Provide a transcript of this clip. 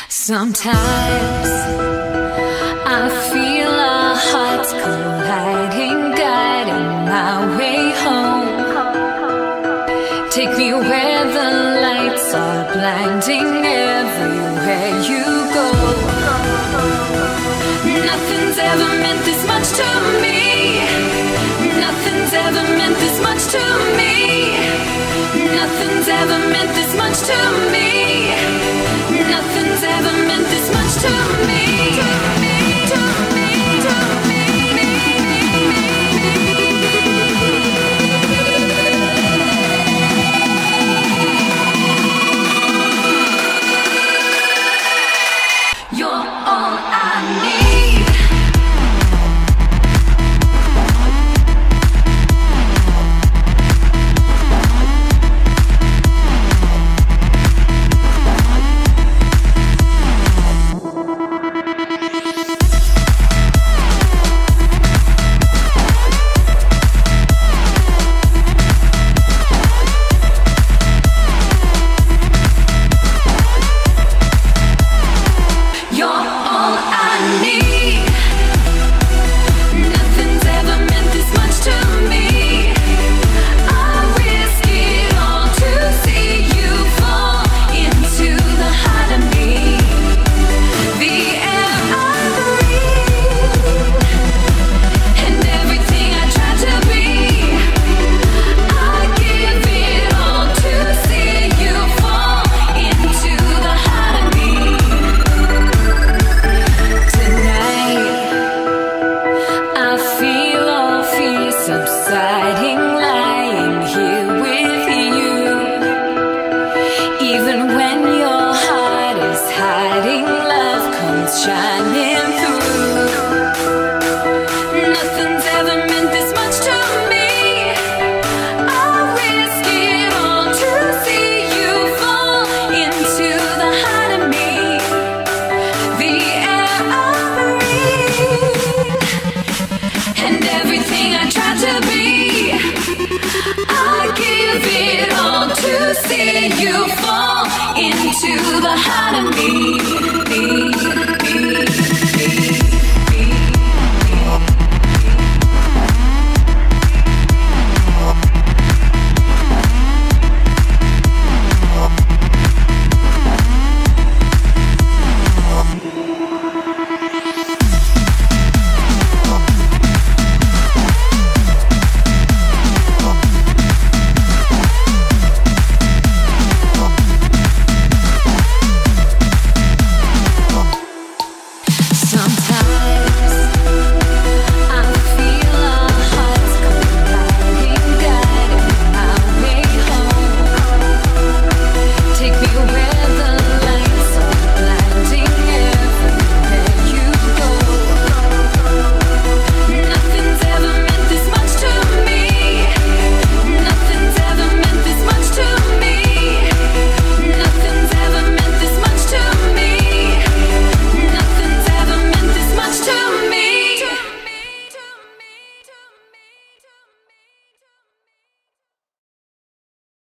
Sometimes I feel our hearts colliding, guiding my way home. Take me where the lights are blinding, everywhere you go. Nothing's ever meant this much to me. Nothing's ever meant this much to me. Nothing's ever meant this much to me. Nothing's ever meant this much to me. To me, to me, to me. You're all I need. Subsiding, lying here with you. Even when your heart is hiding, love comes shining through. Nothing's ever meant this much to me. I'll risk it all to see you fall into the heart of me. The air I breathe and everything I try to be, I give it all to see you fall into the heart of me.